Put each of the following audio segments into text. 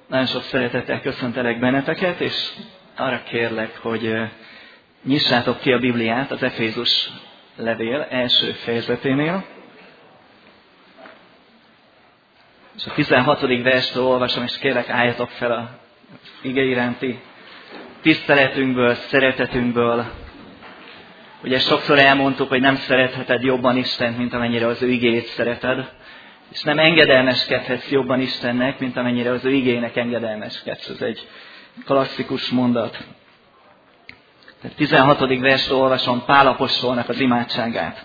Nagyon sok szeretettel köszöntelek benneteket, és arra kérlek, hogy nyissátok ki a Bibliát az Efézus levél első fejezeténél. És a 16. verstől olvasom, és kérlek, álljatok fel az ige iránti tiszteletünkből, szeretetünkből. Ugye sokszor elmondtuk, hogy nem szeretheted jobban Istent, mint amennyire az ő igéjét szereted. És nem engedelmeskedhetsz jobban Istennek, mint amennyire az ő igének engedelmeskedsz. Ez egy klasszikus mondat. Tehát 16. verstől olvasom Pál apostolnak az imádságát.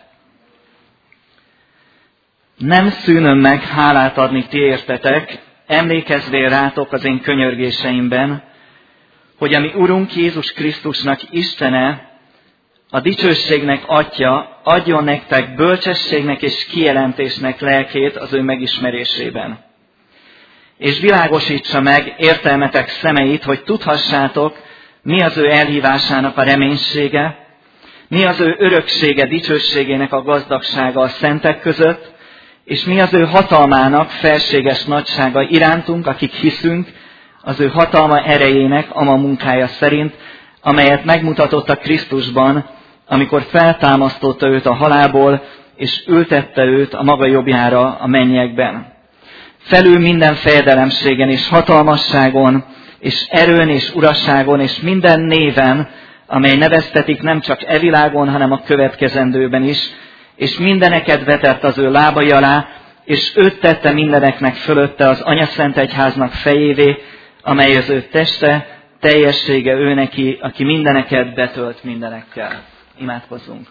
Nem szűnöm meg hálát adni ti értetek, emlékezvén rátok az én könyörgéseimben, hogy a mi Urunk Jézus Krisztusnak Istene, a dicsőségnek Atya adjon nektek bölcsességnek és kijelentésnek lelkét az ő megismerésében. És világosítsa meg értelmetek szemeit, hogy tudhassátok, mi az ő elhívásának a reménysége, mi az ő öröksége, dicsőségének a gazdagsága a szentek között, és mi az ő hatalmának felséges nagysága irántunk, akik hiszünk, az ő hatalma erejének ama munkája szerint, amelyet megmutatott a Krisztusban, amikor feltámasztotta őt a halálból, és ültette őt a maga jobbjára a mennyekben. Felül minden fejedelemségen és hatalmasságon, és erőn és urasságon, és minden néven, amely neveztetik nem csak e világon, hanem a következendőben is, és mindeneket vetett az ő lábai alá, és őt tette mindeneknek fölötte az Anyaszent Egyháznak fejévé, amely az ő teste, teljessége ő neki, aki mindeneket betölt mindenekkel. Imádkozzunk.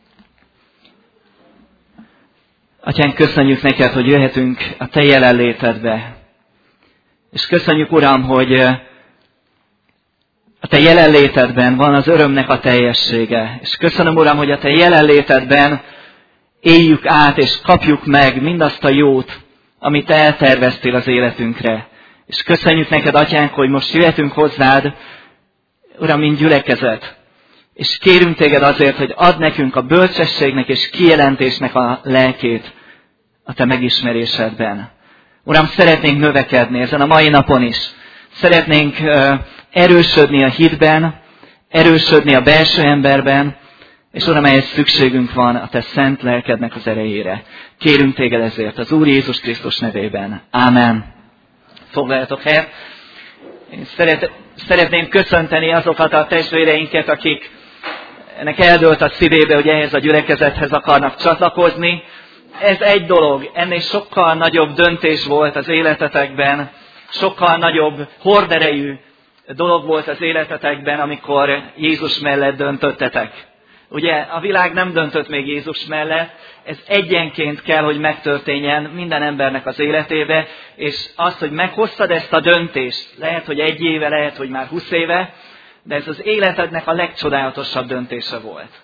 Atyánk, köszönjük neked, hogy jöhetünk a te jelenlétedbe. És köszönjük, Uram, hogy a te jelenlétedben van az örömnek a teljessége. És köszönöm, Uram, hogy a te jelenlétedben éljük át és kapjuk meg mindazt a jót, amit te elterveztél az életünkre. És köszönjük neked, Atyánk, hogy most jöhetünk hozzád, Uram, mint gyülekezet. És kérünk téged azért, hogy add nekünk a bölcsességnek és kijelentésnek a lelkét a te megismerésedben. Uram, szeretnénk növekedni ezen a mai napon is. Szeretnénk erősödni a hitben, erősödni a belső emberben, és Uram, ehhez szükségünk van a te szent lelkednek az erejére. Kérünk téged ezért az Úr Jézus Krisztus nevében. Ámen. Foglaljatok helyet. Én szeretném köszönteni azokat a testvéreinket, akiknek eldőlt a szívébe, hogy ehhez a gyülekezethez akarnak csatlakozni. Ez egy dolog, ennél sokkal nagyobb döntés volt az életetekben, sokkal nagyobb horderejű dolog volt az életetekben, amikor Jézus mellett döntöttetek. Ugye a világ nem döntött még Jézus mellett, ez egyenként kell, hogy megtörténjen minden embernek az életébe, és az, hogy meghoztad ezt a döntést, lehet, hogy 1 éve, lehet, hogy már 20 éve, de ez az életednek a legcsodálatosabb döntése volt.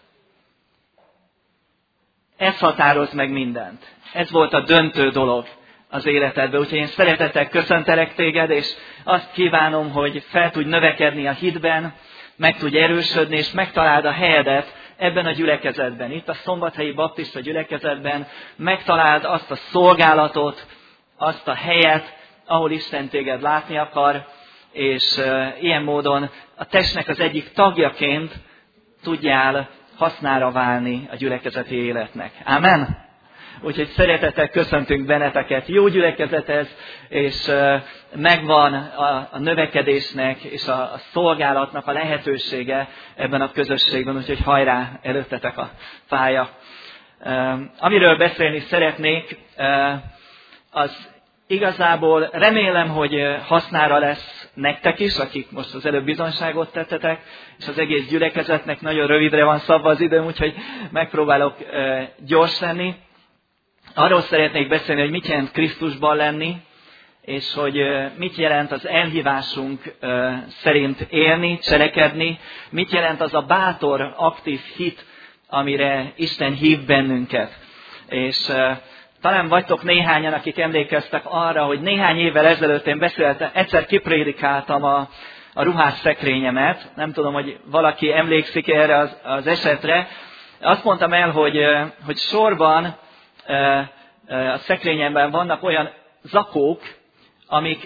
Ez határoz meg mindent. Ez volt a döntő dolog az életedben. Úgyhogy én szeretettel köszöntelek téged, és azt kívánom, hogy fel tudj növekedni a hitben, meg tudj erősödni, és megtaláld a helyedet ebben a gyülekezetben. Itt a Szombathelyi Baptista gyülekezetben megtaláld azt a szolgálatot, azt a helyet, ahol Isten téged látni akar, és ilyen módon a testnek az egyik tagjaként tudjál hasznára válni a gyülekezeti életnek. Ámen? Úgyhogy szeretettel köszöntünk benneteket. Jó gyülekezet ez, és megvan a növekedésnek és a szolgálatnak a lehetősége ebben a közösségben, úgyhogy hajrá, előttetek a pálya. Amiről beszélni szeretnék, az igazából remélem, hogy hasznára lesz nektek is, akik most az előbb bizonyságot tettetek, és az egész gyülekezetnek nagyon rövidre van szabva az időm, úgyhogy megpróbálok gyors lenni. Arról szeretnék beszélni, hogy mit jelent Krisztusban lenni, és hogy mit jelent az elhívásunk szerint élni, cselekedni, mit jelent az a bátor, aktív hit, amire Isten hív bennünket. És talán vagytok néhányan, akik emlékeztek arra, hogy néhány évvel ezelőtt én beszéltem, egyszer kiprédikáltam a ruhás szekrényemet, nem tudom, hogy valaki emlékszik erre az esetre. Azt mondtam el, hogy sorban a szekrényemben vannak olyan zakók, amik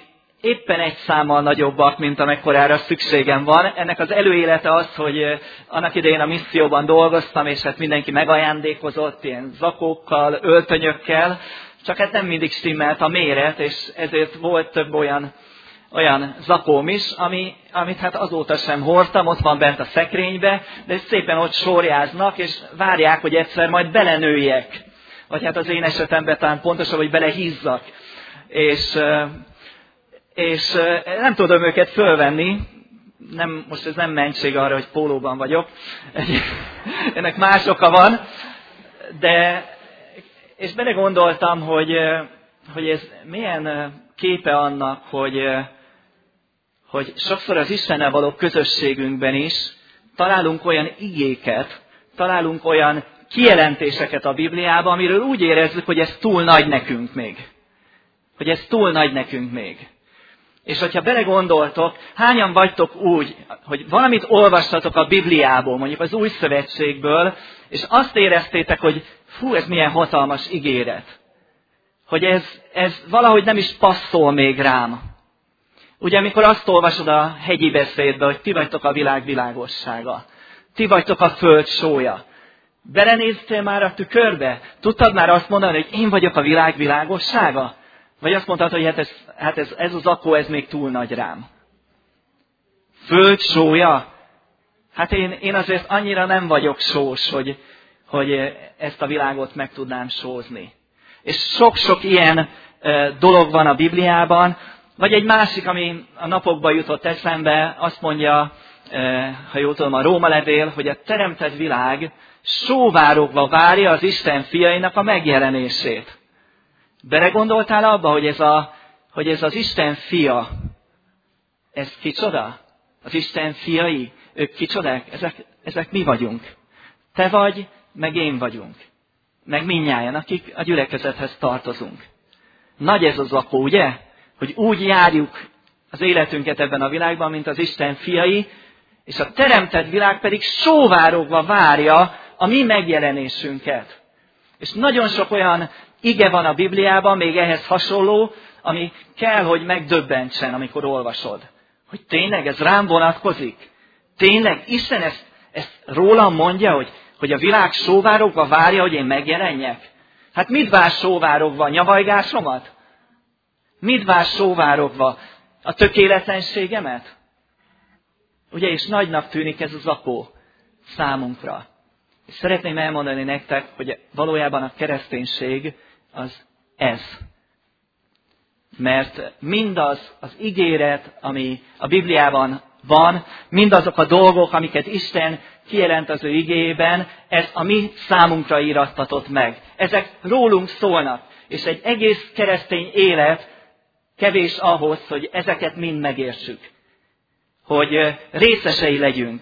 éppen egy számmal nagyobbak, mint amekkorára szükségem van. Ennek az előélete az, hogy annak idején a misszióban dolgoztam, és hát mindenki megajándékozott ilyen zakókkal, öltönyökkel, csak hát nem mindig stimmelt a méret, és ezért volt több olyan zakóm is, amit hát azóta sem hordtam, ott van bent a szekrénybe, de szépen ott sorjáznak, és várják, hogy egyszer majd belenőjek. Vagy hát az én esetemben talán pontosabb, hogy belehízzak. És nem tudom őket fölvenni, most ez nem mentség arra, hogy pólóban vagyok, ennek más oka van, és belegondoltam, hogy ez milyen képe annak, hogy sokszor az Istennel való közösségünkben is találunk olyan igéket, találunk olyan kijelentéseket a Bibliában, amiről úgy érezzük, hogy ez túl nagy nekünk még. Hogy ez túl nagy nekünk még. És hogyha belegondoltok, hányan vagytok úgy, hogy valamit olvastatok a Bibliából, mondjuk az Új Szövetségből, és azt éreztétek, hogy fú, ez milyen hatalmas ígéret. Hogy ez valahogy nem is passzol még rám. Ugye, amikor azt olvasod a hegyi beszédbe, hogy ti vagytok a világ világossága, ti vagytok a föld sója. Belenéztél már a tükörbe? Tudtad már azt mondani, hogy én vagyok a világ világossága? Vagy azt mondtad, hogy ez az zakó, ez még túl nagy rám. Föld sója? Hát én azért annyira nem vagyok sós, hogy ezt a világot meg tudnám sózni. És sok-sok ilyen dolog van a Bibliában. Vagy egy másik, ami a napokban jutott eszembe, azt mondja, ha jól tudom, a Róma levél, hogy a teremtett világ sóvárogva várja az Isten fiainak a megjelenését. Belegondoltál abba, hogy ez az Isten fia, ez kicsoda? Az Isten fiai, ők kicsodák? Ezek mi vagyunk. Te vagy, meg én vagyunk. Meg mindnyájan, akik a gyülekezethez tartozunk. Nagy ez az zakó, ugye? Hogy úgy járjuk az életünket ebben a világban, mint az Isten fiai, és a teremtett világ pedig sóvárogva várja a mi megjelenésünket. És nagyon sok olyan ige van a Bibliában, még ehhez hasonló, ami kell, hogy megdöbbentsen, amikor olvasod. Hogy tényleg ez rám vonatkozik? Tényleg Isten ezt rólam mondja, hogy a világ sóvárogva várja, hogy én megjelenjek? Hát mit vár sóvárogva? Nyavajgásomat? Mit vár sóvárogva? A tökéletlenségemet? Ugye, és nagynak tűnik ez a zakó számunkra. És szeretném elmondani nektek, hogy valójában a kereszténység az ez. Mert mindaz az ígéret, ami a Bibliában van, mindazok a dolgok, amiket Isten kijelent az ő igéjében, ez a mi számunkra írattatott meg. Ezek rólunk szólnak. És egy egész keresztény élet kevés ahhoz, hogy ezeket mind megértsük. Hogy részesei legyünk.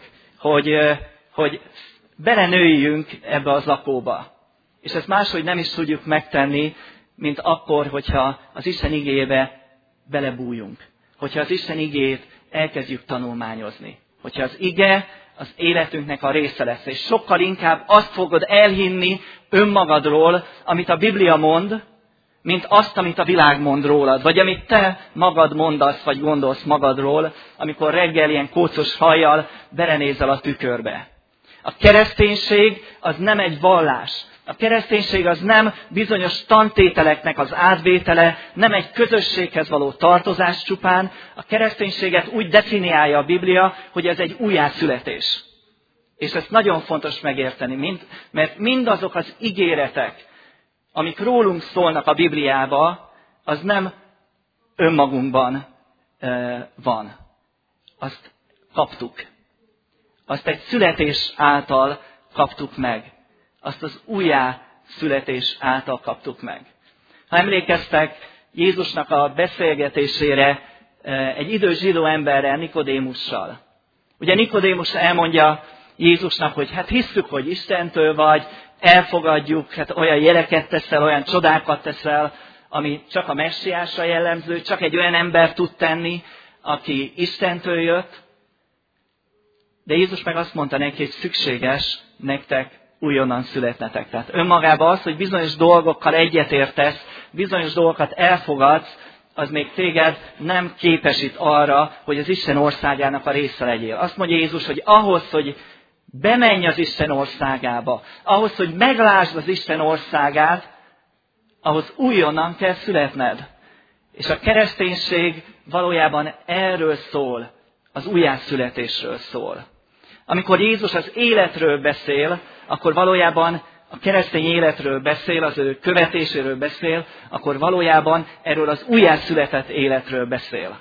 Hogy belenőjünk ebbe a zakóba. És ezt máshogy nem is tudjuk megtenni, mint akkor, hogyha az Isten igéjébe belebújunk. Hogyha az Isten igéjét elkezdjük tanulmányozni. Hogyha az ige az életünknek a része lesz. És sokkal inkább azt fogod elhinni önmagadról, amit a Biblia mond, mint azt, amit a világ mond rólad. Vagy amit te magad mondasz, vagy gondolsz magadról, amikor reggel ilyen kócos hajjal belenézel a tükörbe. A kereszténység az nem egy vallás. A kereszténység az nem bizonyos tantételeknek az átvétele, nem egy közösséghez való tartozás csupán. A kereszténységet úgy definiálja a Biblia, hogy ez egy újjászületés. És ezt nagyon fontos megérteni, mert mindazok az ígéretek, amik rólunk szólnak a Bibliába, az nem önmagunkban van. Azt kaptuk. Azt egy születés által kaptuk meg. Azt az újjászületés által kaptuk meg. Ha emlékeztek Jézusnak a beszélgetésére egy idős zsidó emberrel, Nikodémussal. Ugye Nikodémus elmondja Jézusnak, hogy hát hisszük, hogy Istentől vagy, elfogadjuk, hát olyan jeleket teszel, olyan csodákat teszel, ami csak a messiásra jellemző, csak egy olyan ember tud tenni, aki Istentől jött. De Jézus meg azt mondta neki, hogy szükséges nektek újonnan születnetek. Tehát önmagában az, hogy bizonyos dolgokkal egyetértesz, bizonyos dolgokat elfogadsz, az még téged nem képesít arra, hogy az Isten országának a része legyél. Azt mondja Jézus, hogy ahhoz, hogy bemenj az Isten országába, ahhoz, hogy meglásd az Isten országát, ahhoz újonnan kell születned. És a kereszténység valójában erről szól, az újjászületésről szól. Amikor Jézus az életről beszél, akkor valójában a keresztény életről beszél, az ő követéséről beszél, akkor valójában erről az újjászületett életről beszél.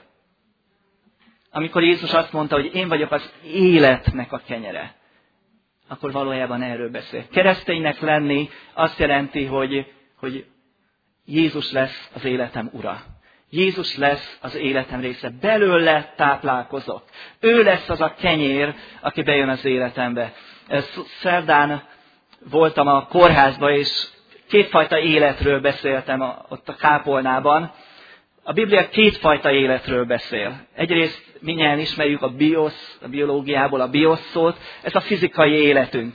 Amikor Jézus azt mondta, hogy én vagyok az életnek a kenyere, akkor valójában erről beszél. Kereszténynek lenni azt jelenti, hogy Jézus lesz az életem ura. Jézus lesz az életem része. Belőle táplálkozok. Ő lesz az a kenyér, aki bejön az életembe. Szerdán voltam a kórházban, és kétfajta életről beszéltem ott a kápolnában. A Biblia kétfajta életről beszél. Egyrészt mindjárt ismerjük a biológiából a biosz szót, ez a fizikai életünk.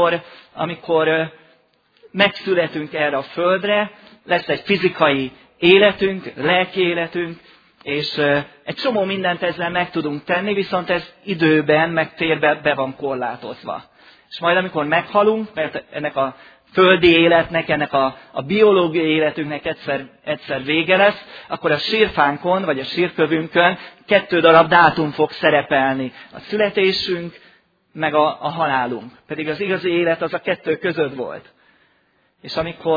Amikor megszületünk erre a földre, lesz egy fizikai életünk, lelki életünk, és egy csomó mindent ezzel meg tudunk tenni, viszont ez időben, meg térben be van korlátozva. És majd amikor meghalunk, mert ennek a földi életnek, ennek a biológiai életünknek egyszer vége lesz, akkor a sírfánkon, vagy a sírkövünkön 2 darab dátum fog szerepelni. A születésünk, meg a halálunk. Pedig az igazi élet az a 2 között volt. És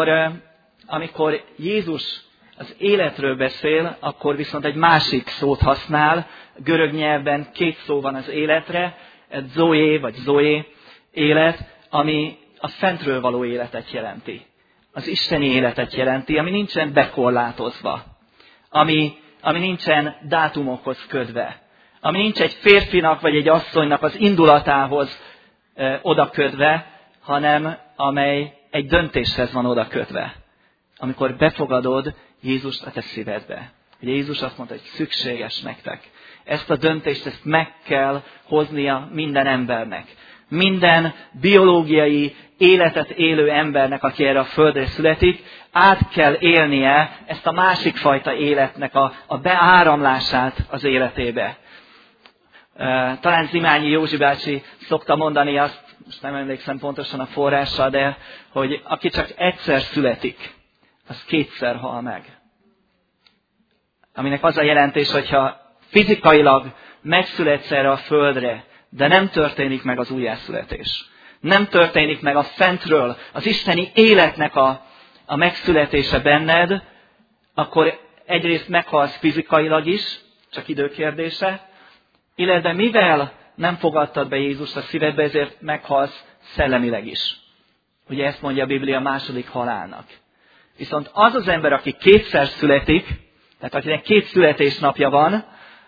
amikor Jézus az életről beszél, akkor viszont egy másik szót használ. Görög nyelvben 2 szó van az életre, egy zoé vagy zoé élet, ami a fentről való életet jelenti. Az isteni életet jelenti, ami nincsen bekorlátozva. Ami nincsen dátumokhoz kötve. Ami nincs egy férfinak vagy egy asszonynak az indulatához oda kötve, hanem amely egy döntéshez van oda kötve. Amikor befogadod Jézust a te szívedbe. Ugye Jézus azt mondta, hogy szükséges nektek. Ezt a döntést, ezt meg kell hoznia minden embernek. Minden biológiai életet élő embernek, aki erre a földre születik, át kell élnie ezt a másik fajta életnek a beáramlását az életébe. Talán Zimányi Józsi bácsi szokta mondani azt, most nem emlékszem pontosan a forrással, de hogy aki csak egyszer születik, az 2-szer hal meg. Aminek az a jelentés, hogyha fizikailag megszületsz erre a földre, de nem történik meg az újjászületés. Nem történik meg a fentről, az isteni életnek a megszületése benned, akkor egyrészt meghalsz fizikailag is, csak időkérdése, illetve mivel nem fogadtad be Jézust a szívedbe, ezért meghalsz szellemileg is. Ugye ezt mondja a Biblia második halálnak. Viszont az az ember, aki 2-szer születik, tehát akinek 2 születésnapja van,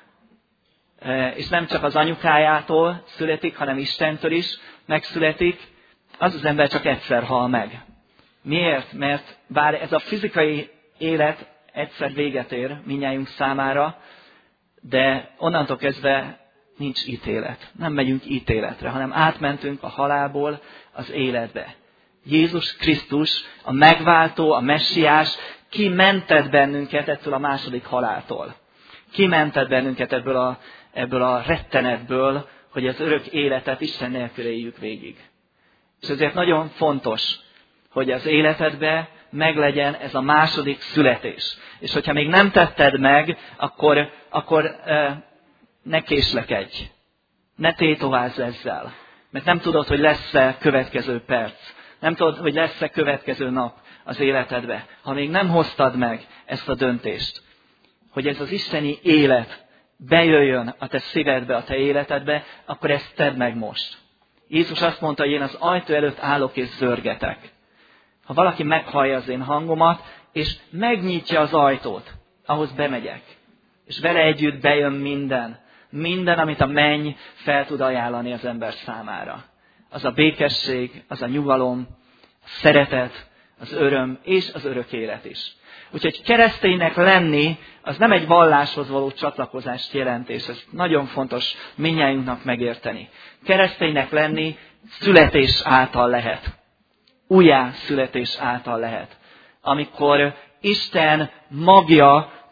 és nem csak az anyukájától születik, hanem Istentől is megszületik, az az ember csak egyszer hal meg. Miért? Mert bár ez a fizikai élet egyszer véget ér mindnyájunk számára, de onnantól kezdve nincs ítélet. Nem megyünk ítéletre, hanem átmentünk a halálból az életbe. Jézus Krisztus, a megváltó, a messiás, kimentett bennünket ettől a második haláltól. Kimentett bennünket ebből a rettenetből, hogy az örök életet Isten nélkül éljük végig. És ezért nagyon fontos, hogy az életedbe meglegyen ez a második születés. És hogyha még nem tetted meg, akkor ne késlekedj. Ne tétovázz ezzel. Mert nem tudod, hogy lesz-e következő perc. Nem tudod, hogy lesz-e következő nap az életedbe. Ha még nem hoztad meg ezt a döntést, hogy ez az isteni élet bejöjjön a te szívedbe, a te életedbe, akkor ezt tedd meg most. Jézus azt mondta, hogy én az ajtó előtt állok és zörgetek. Ha valaki meghallja az én hangomat, és megnyitja az ajtót, ahhoz bemegyek. És vele együtt bejön minden, amit a menny fel tud ajánlani az ember számára. Az a békesség, az a nyugalom, a szeretet, az öröm és az örök élet is. Úgyhogy kereszténynek lenni, az nem egy valláshoz való csatlakozást jelent, és ez nagyon fontos mindnyájunknak megérteni. Kereszténynek lenni születés által lehet. Újjászületés által lehet. Amikor Isten magja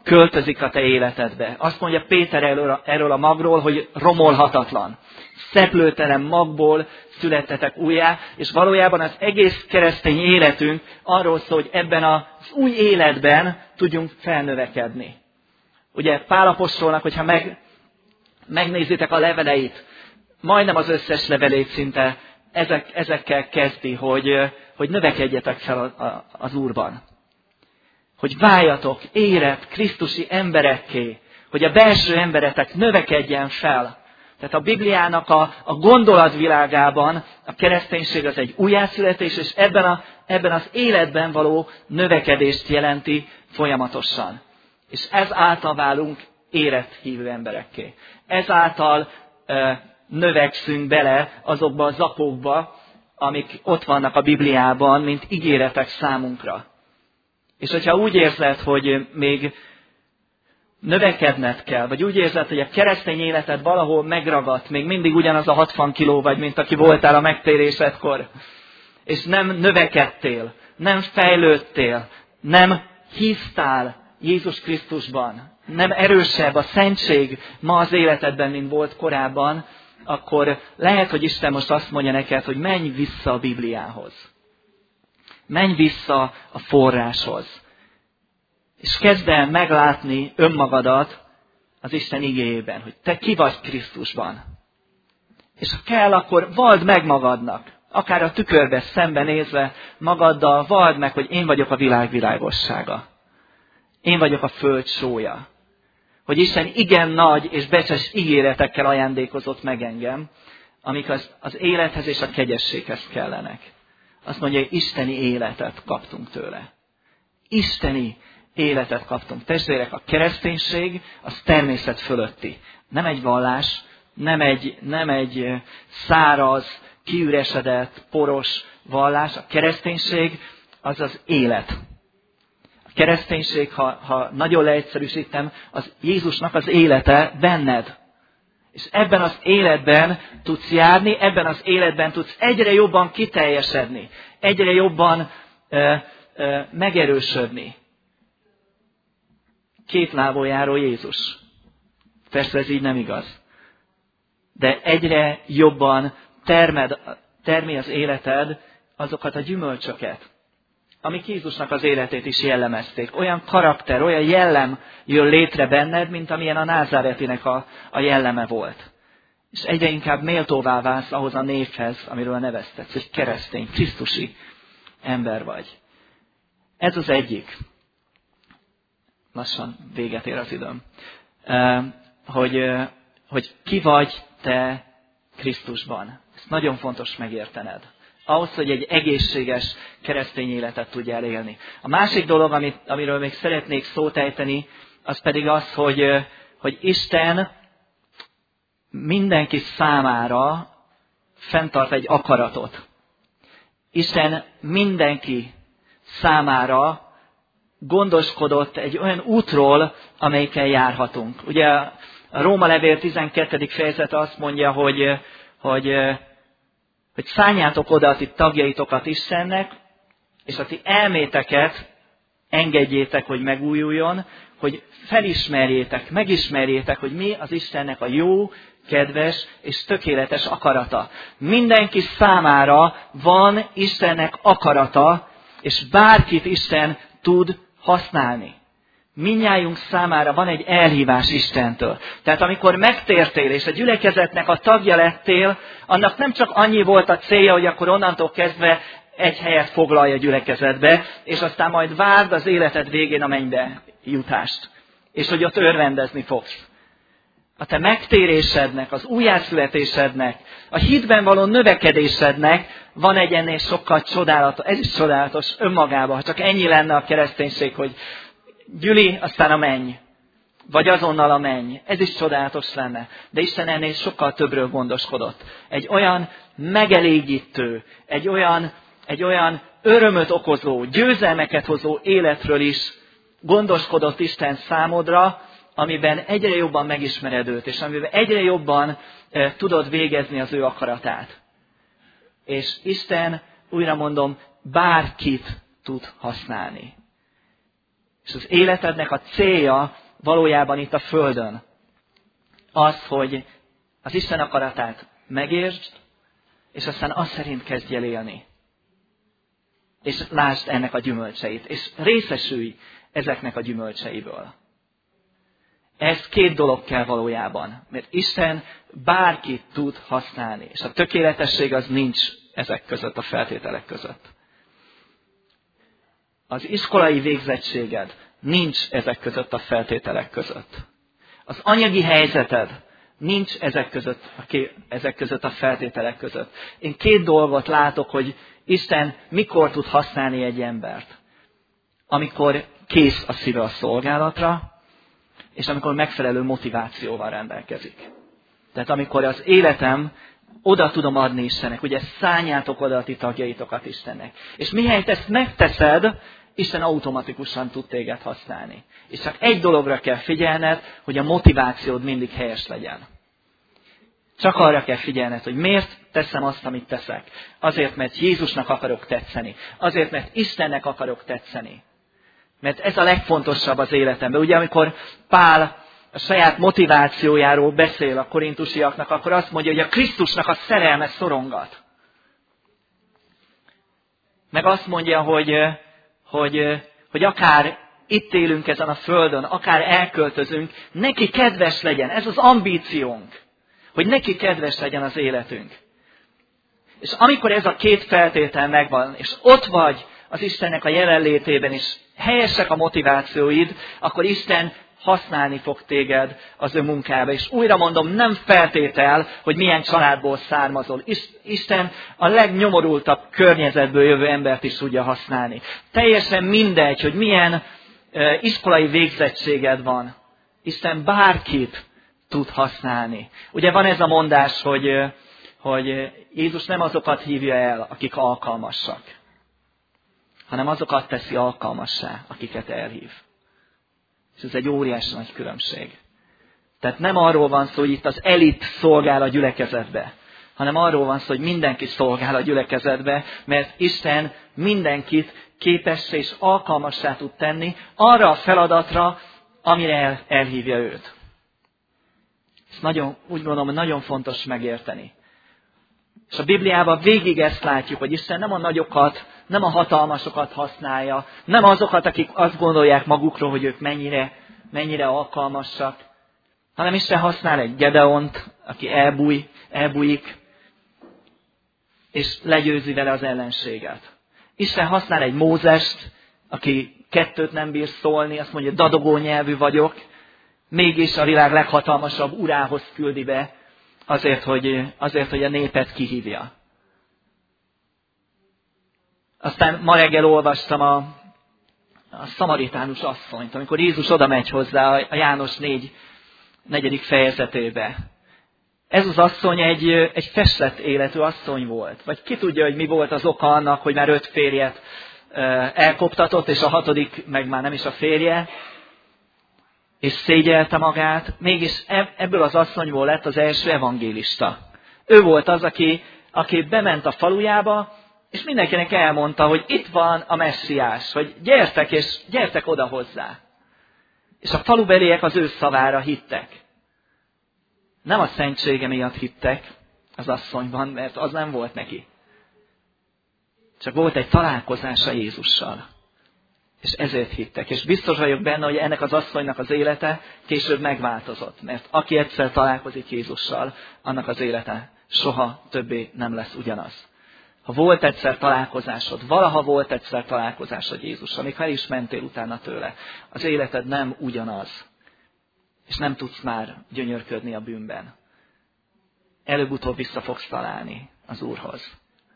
költözik a te életedbe. Azt mondja Péter erről a magról, hogy romolhatatlan. Szeplőtelen magból születtetek újjá, és valójában az egész keresztény életünk arról szól, hogy ebben az új életben tudjunk felnövekedni. Ugye Pál apostolnak, hogyha megnézitek a leveleit, majdnem az összes levelét szinte ezekkel kezdi, hogy növekedjetek fel az Úrban. Hogy váljatok érett krisztusi emberekké, hogy a belső emberetek növekedjen fel. Tehát a Bibliának a gondolatvilágában a kereszténység az egy újjászületés, és ebben az életben való növekedést jelenti folyamatosan. És ezáltal válunk érett hívő emberekké. Ezáltal növekszünk bele azokba a zakókba, amik ott vannak a Bibliában, mint ígéretek számunkra. És hogyha úgy érzed, hogy még növekedned kell, vagy úgy érzed, hogy a keresztény életed valahol megragadt, még mindig ugyanaz a 60 kiló vagy, mint aki voltál a megtérésedkor, és nem növekedtél, nem fejlődtél, nem hisztál Jézus Krisztusban, nem erősebb a szentség ma az életedben, mint volt korábban, akkor lehet, hogy Isten most azt mondja neked, hogy menj vissza a Bibliához. Menj vissza a forráshoz. És kezd el meglátni önmagadat az Isten igéjében, hogy te ki vagy Krisztusban. És ha kell, akkor vald meg magadnak. Akár a tükörbe szembenézve magaddal vald meg, hogy én vagyok a világ világossága. Én vagyok a föld sója. Hogy Isten igen nagy és becses ígéretekkel ajándékozott meg engem, amik az élethez és a kegyességhez kellenek. Azt mondja, hogy isteni életet kaptunk tőle. Isteni életet kaptunk. Testvérek, a kereszténység az természet fölötti. Nem egy vallás, nem egy száraz, kiüresedett, poros vallás. A kereszténység az az élet. A kereszténység, ha nagyon leegyszerűsítem, az Jézusnak az élete benned. És ebben az életben tudsz járni, ebben az életben tudsz egyre jobban kiteljesedni, egyre jobban megerősödni. Két lábon járó Jézus. Persze ez így nem igaz. De egyre jobban termi az életed azokat a gyümölcsöket, amik Jézusnak az életét is jellemezték. Olyan karakter, olyan jellem jön létre benned, mint amilyen a názáretinek a jelleme volt. És egyre inkább méltóvá válsz ahhoz a névhez, amiről neveztetsz, hogy keresztény, krisztusi ember vagy. Ez az egyik. Lassan véget ér az időm. Hogy ki vagy te Krisztusban. Ezt nagyon fontos megértened. Ahhoz, hogy egy egészséges keresztény életet tudjál élni. A másik dolog, amiről még szeretnék szót ejteni, az pedig az, hogy Isten mindenki számára fenntart egy akaratot. Isten mindenki számára gondoskodott egy olyan útról, amelyikkel járhatunk. Ugye a Róma levél 12. fejezete azt mondja, hogy szálljátok oda a ti tagjaitokat Istennek, és a ti elméteket engedjétek, hogy megújuljon, hogy felismerjétek, megismerjétek, hogy mi az Istennek a jó, kedves és tökéletes akarata. Mindenki számára van Istennek akarata, és bárkit Isten tud használni. Mindnyájunk számára van egy elhívás Istentől. Tehát amikor megtértél, és a gyülekezetnek a tagja lettél, annak nem csak annyi volt a célja, hogy akkor onnantól kezdve egy helyet foglalj a gyülekezetbe, és aztán majd várd az életed végén a mennybe jutást. És hogy ott örvendezni fogsz. A te megtérésednek, az újjászületésednek, a hitben való növekedésednek van egy ennél sokkal csodálatos, ez is csodálatos önmagában, ha csak ennyi lenne a kereszténység, hogy gyüli, aztán a menny. Vagy azonnal a menny. Ez is csodálatos lenne. De Isten ennél sokkal többről gondoskodott. Egy olyan megelégítő, egy olyan örömöt okozó, győzelmeket hozó életről is gondoskodott Isten számodra, amiben egyre jobban megismered őt, és amiben egyre jobban tudod végezni az ő akaratát. És Isten, újra mondom, bárkit tud használni. És az életednek a célja valójában itt a földön az, hogy az Isten akaratát megértsd, és aztán azt szerint kezdj el élni. És lásd ennek a gyümölcseit, és részesülj ezeknek a gyümölcseiből. Ez két dolog kell valójában, mert Isten bárkit tud használni, és a tökéletesség az nincs ezek között, a feltételek között. Az iskolai végzettséged nincs ezek között a feltételek között. Az anyagi helyzeted nincs ezek között a feltételek között. Én két dolgot látok, hogy Isten mikor tud használni egy embert. Amikor kész a szíve a szolgálatra, és amikor megfelelő motivációval rendelkezik. Tehát amikor az életem oda tudom adni Istennek, ugye szálljátok oda a ti tagjaitokat Istennek. És mihelyt ezt megteszed, Isten automatikusan tud téged használni. És csak egy dologra kell figyelned, hogy a motivációd mindig helyes legyen. Csak arra kell figyelned, hogy miért teszem azt, amit teszek. Azért, mert Jézusnak akarok tetszeni. Azért, mert Istennek akarok tetszeni. Mert ez a legfontosabb az életemben. Ugye, amikor Pál a saját motivációjáról beszél a korintusiaknak, akkor azt mondja, hogy a Krisztusnak a szerelme szorongat. Meg azt mondja, hogy akár itt élünk ezen a földön, akár elköltözünk, neki kedves legyen. Ez az ambíciónk, hogy neki kedves legyen az életünk. És amikor ez a két feltétel megvan, és ott vagy az Istennek a jelenlétében, és helyesek a motivációid, akkor Isten használni fog téged az ő munkába. És újra mondom, nem feltétel, hogy milyen családból származol. Isten a legnyomorultabb környezetből jövő embert is tudja használni. Teljesen mindegy, hogy milyen iskolai végzettséged van. Isten bárkit tud használni. Ugye van ez a mondás, hogy Jézus nem azokat hívja el, akik alkalmasak, hanem azokat teszi alkalmassá, akiket elhív. És ez egy óriási nagy különbség. Tehát nem arról van szó, hogy itt az elit szolgál a gyülekezetbe, hanem arról van szó, hogy mindenki szolgál a gyülekezetbe, mert Isten mindenkit képessé és alkalmassá tud tenni arra a feladatra, amire elhívja őt. Ezt úgy gondolom, hogy nagyon fontos megérteni. És a Bibliában végig ezt látjuk, hogy Isten nem a nagyokat, nem a hatalmasokat használja, nem azokat, akik azt gondolják magukról, hogy ők mennyire alkalmasak, hanem Isten használ egy Gedeont, aki elbújik, és legyőzi vele az ellenséget. Isten használ egy Mózest, aki kettőt nem bír szólni, azt mondja, dadogó nyelvű vagyok, mégis a világ leghatalmasabb urához küldi be, azért, hogy a népet kihívja. Aztán ma reggel olvastam a szamaritánus asszonyt, amikor Jézus oda megy hozzá a János 4. fejezetébe. Ez az asszony egy festett életű asszony volt. Vagy ki tudja, hogy mi volt az oka annak, hogy már 5 férjet elkoptatott, és a 6. meg már nem is a férje, és szégyelte magát. Mégis ebből az asszonyból lett az első evangélista. Ő volt az, aki bement a falujába, és mindenkinek elmondta, hogy itt van a messiás, hogy gyertek oda hozzá. És a falubeliek az ő szavára hittek. Nem a szentsége miatt hittek az asszonyban, mert az nem volt neki. Csak volt egy találkozása Jézussal. És ezért hittek. És biztos vagyok benne, hogy ennek az asszonynak az élete később megváltozott. Mert aki egyszer találkozik Jézussal, annak az élete soha többé nem lesz ugyanaz. Ha volt egyszer találkozásod, valaha volt egyszer találkozásod Jézussal, még ha el is mentél utána tőle, az életed nem ugyanaz. És nem tudsz már gyönyörködni a bűnben. Előbb-utóbb vissza fogsz találni az Úrhoz.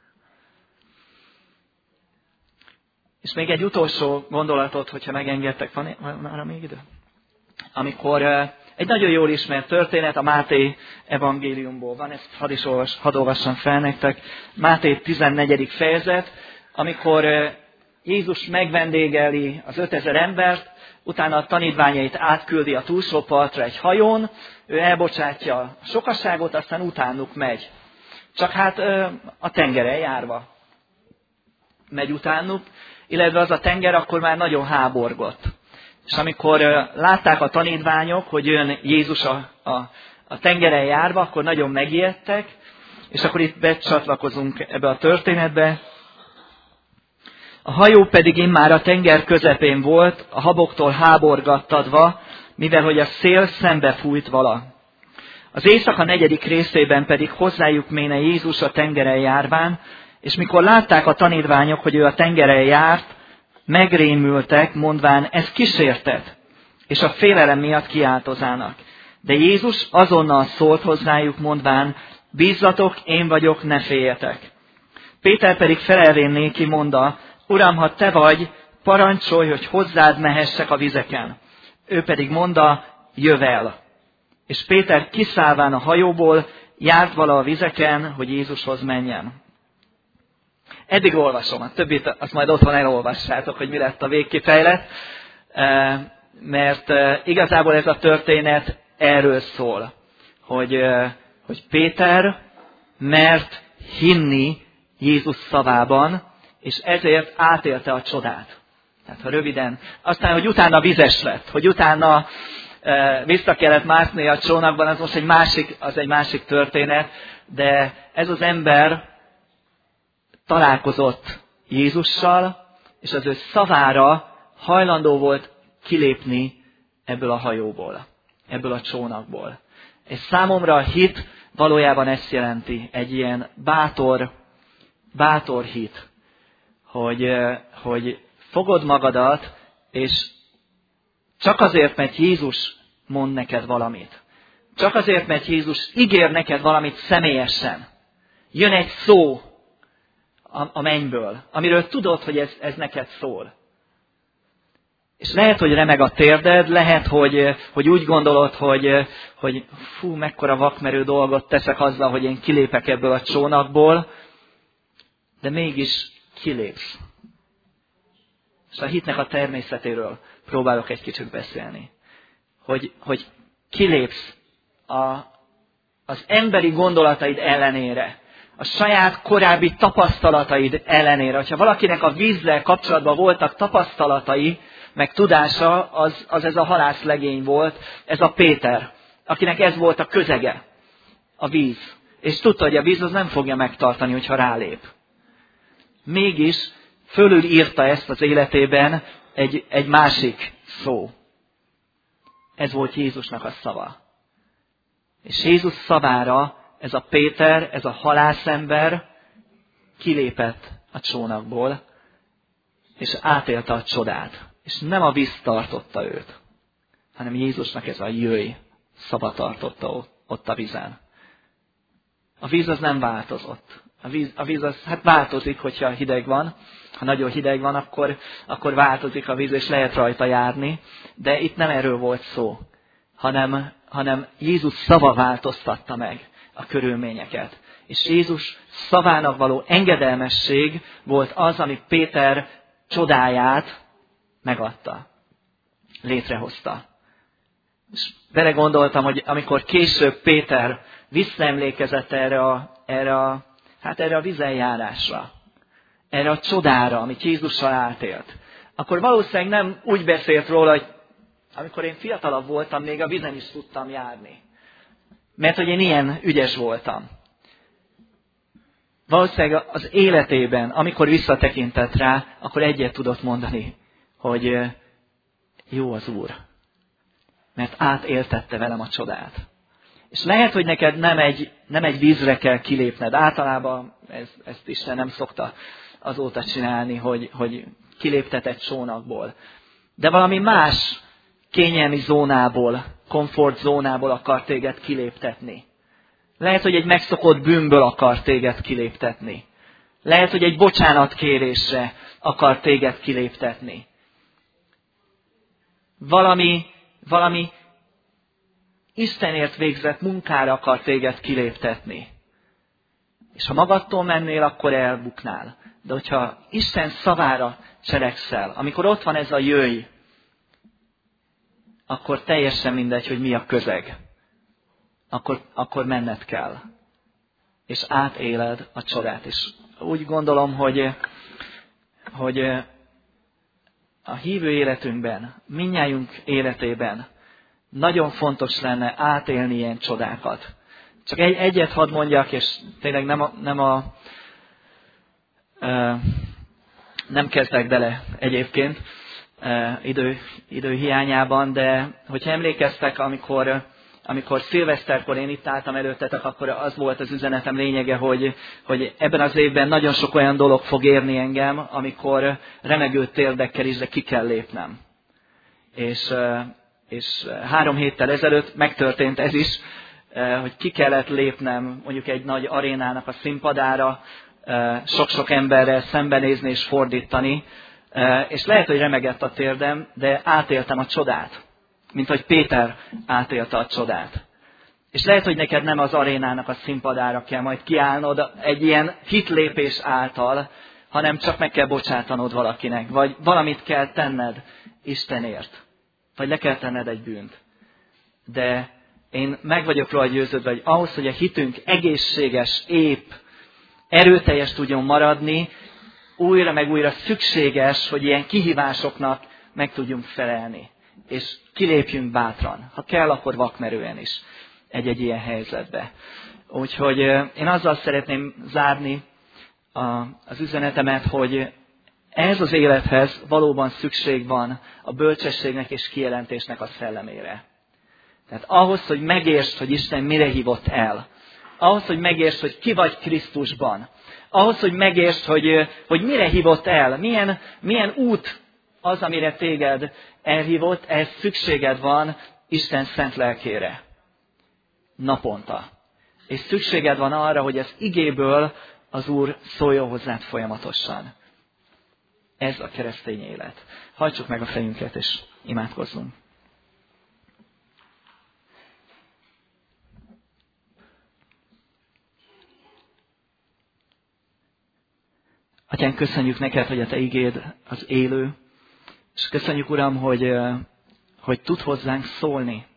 És még egy utolsó gondolatot, hogyha megengedtek, van arra még idő? Amikor egy nagyon jól ismert történet a Máté evangéliumból van, ezt hadd olvassam fel nektek. Máté 14. fejezet, amikor Jézus megvendégeli az 5000 embert, utána a tanítványait átküldi a túlsó partra egy hajón, ő elbocsátja a sokaságot, aztán utánuk megy. Csak hát a tengeren járva megy utánuk, illetve az a tenger akkor már nagyon háborgott. És amikor látták a tanítványok, hogy jön Jézus a tengeren járva, akkor nagyon megijedtek, és akkor itt becsatlakozunk ebbe a történetbe. A hajó pedig immár a tenger közepén volt, a haboktól háborgattadva, mivel hogy a szél szembe fújt vala. Az éjszaka 4. részében pedig hozzájuk méne Jézus a tengeren járván, és mikor látták a tanítványok, hogy ő a tengeren járt, megrémültek, mondván, ez kísértet, és a félelem miatt kiáltozának. De Jézus azonnal szólt hozzájuk, mondván, bízzatok, én vagyok, ne féljetek. Péter pedig felelvén néki mondta, Uram, ha te vagy, parancsolj, hogy hozzád mehessek a vizeken. Ő pedig mondta, jövel. És Péter kiszállván a hajóból, járt vala a vizeken, hogy Jézushoz menjen. Eddig olvasom, a többit azt majd otthon elolvassátok, hogy mi lett a végkifejlet, mert igazából ez a történet erről szól, hogy Péter mert hinni Jézus szavában, és ezért átélte a csodát. Tehát ha röviden, aztán, hogy utána vizes lett, hogy utána vissza kellett mászni a csónakban, az most egy másik történet, de ez az ember találkozott Jézussal, és az ő szavára hajlandó volt kilépni ebből a hajóból, ebből a csónakból. És számomra a hit valójában ezt jelenti, egy ilyen bátor hit, hogy fogod magadat, és csak azért, mert Jézus mond neked valamit. Csak azért, mert Jézus ígér neked valamit személyesen. Jön egy szó a mennyből, amiről tudod, hogy ez neked szól. És lehet, hogy remeg a térded, lehet, hogy úgy gondolod, hogy fú, mekkora vakmerő dolgot teszek azzal, hogy én kilépek ebből a csónakból, de mégis kilépsz. És a hitnek a természetéről próbálok egy kicsit beszélni. Hogy kilépsz az emberi gondolataid ellenére, a saját korábbi tapasztalataid ellenére. Hogyha valakinek a vízzel kapcsolatban voltak tapasztalatai, meg tudása, az ez a halászlegény volt, ez a Péter, akinek ez volt a közege, a víz. És tudta, hogy a víz az nem fogja megtartani, hogyha rálép. Mégis fölül írta ezt az életében egy másik szó. Ez volt Jézusnak a szava. És Jézus szavára ez a Péter, ez a halászember kilépett a csónakból, és átélte a csodát. És nem a víz tartotta őt, hanem Jézusnak ez a jöjj szava tartotta ott a vízen. A víz az nem változott. A víz az hát változik, hogyha hideg van. Ha nagyon hideg van, akkor változik a víz, és lehet rajta járni. De itt nem erről volt szó, hanem Jézus szava változtatta meg a körülményeket. És Jézus szavának való engedelmesség volt az, ami Péter csodáját megadta, létrehozta. És belegondoltam, hogy amikor később Péter visszaemlékezett erre a vizenjárásra, erre a csodára, amit Jézussal átélt, akkor valószínűleg nem úgy beszélt róla, hogy amikor én fiatalabb voltam, még a vízen is tudtam járni. Mert hogy én ilyen ügyes voltam. Valószínűleg az életében, amikor visszatekintett rá, akkor egyet tudott mondani, hogy jó az Úr. Mert átéltette velem a csodát. És lehet, hogy neked nem egy vízre kell kilépned. Általában ezt Isten nem szokta azóta csinálni, hogy kiléptet egy csónakból. De valami más kényelmi zónából, komfortzónából akar téged kiléptetni. Lehet, hogy egy megszokott bűnből akar téged kiléptetni. Lehet, hogy egy bocsánatkérésre akar téged kiléptetni. Valami Istenért végzett munkára akar téged kiléptetni. És ha magadtól mennél, akkor elbuknál. De hogyha Isten szavára cselekszel, amikor ott van ez a jöjj, akkor teljesen mindegy, hogy mi a közeg. Akkor menned kell. És átéled a csodát. És úgy gondolom, hogy a hívő életünkben, mindnyájunk életében nagyon fontos lenne átélni ilyen csodákat. Csak egyet hadd mondjak, és tényleg nem kezdek bele egyébként idő hiányában, de hogyha emlékeztek, amikor szilveszterkor én itt álltam előttetek, akkor az volt az üzenetem lényege, hogy ebben az évben nagyon sok olyan dolog fog érni engem, amikor remegő térdekkel is, de ki kell lépnem. És 3 héttel ezelőtt megtörtént ez is, hogy ki kellett lépnem mondjuk egy nagy arénának a színpadára, sok-sok emberrel szembenézni és fordítani, és lehet, hogy remegett a térdem, de átéltem a csodát, mint hogy Péter átélte a csodát. És lehet, hogy neked nem az arénának a színpadára kell majd kiállnod egy ilyen hitlépés által, hanem csak meg kell bocsátanod valakinek, vagy valamit kell tenned Istenért, vagy le kell tenned egy bűnt. De én meg vagyok róla győződve, hogy ahhoz, hogy a hitünk egészséges, épp, erőteljes tudjon maradni, újra meg újra szükséges, hogy ilyen kihívásoknak meg tudjunk felelni. És kilépjünk bátran, ha kell, akkor vakmerően is egy ilyen helyzetbe. Úgyhogy én azzal szeretném zárni az üzenetemet, hogy ehhez az élethez valóban szükség van a bölcsességnek és kijelentésnek a szellemére. Tehát ahhoz, hogy megértsd, hogy Isten mire hívott el, ahhoz, hogy megértsd, hogy ki vagy Krisztusban, ahhoz, hogy megértsd, hogy mire hívott el, milyen út az, amire téged elhívott, ehhez szükséged van Isten szent lelkére. Naponta. És szükséged van arra, hogy az igéből az Úr szóljon hozzád folyamatosan. Ez a keresztény élet. Hajtsuk meg a fejünket, és imádkozzunk. Atyánk, köszönjük neked, hogy a te igéd az élő, és köszönjük, Uram, hogy tud hozzánk szólni,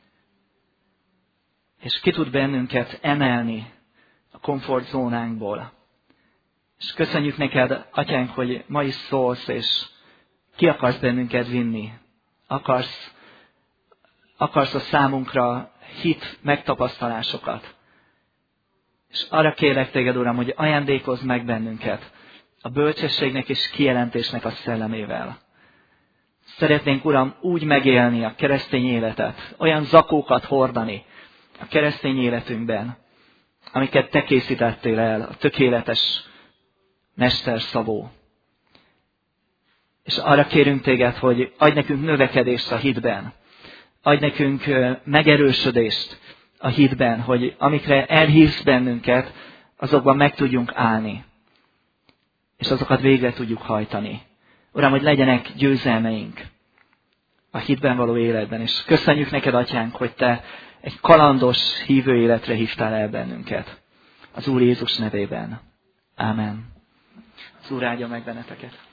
és ki tud bennünket emelni a komfortzónánkból. És köszönjük neked, Atyánk, hogy ma is szólsz, és ki akarsz bennünket vinni. Akarsz a számunkra hit megtapasztalásokat. És arra kérlek téged, Uram, hogy ajándékozz meg bennünket a bölcsességnek és kijelentésnek a szellemével. Szeretnénk, Uram, úgy megélni a keresztény életet, olyan zakókat hordani a keresztény életünkben, amiket te készítettél el, a tökéletes mesterszabó. És arra kérünk téged, hogy adj nekünk növekedést a hitben, adj nekünk megerősödést a hitben, hogy amikre elhívsz bennünket, azokban meg tudjunk állni, és azokat végre tudjuk hajtani. Uram, hogy legyenek győzelmeink a hitben való életben. És köszönjük neked, Atyánk, hogy te egy kalandos hívő életre hívtál el bennünket. Az Úr Jézus nevében. Ámen. Az Úr áldja meg benneteket.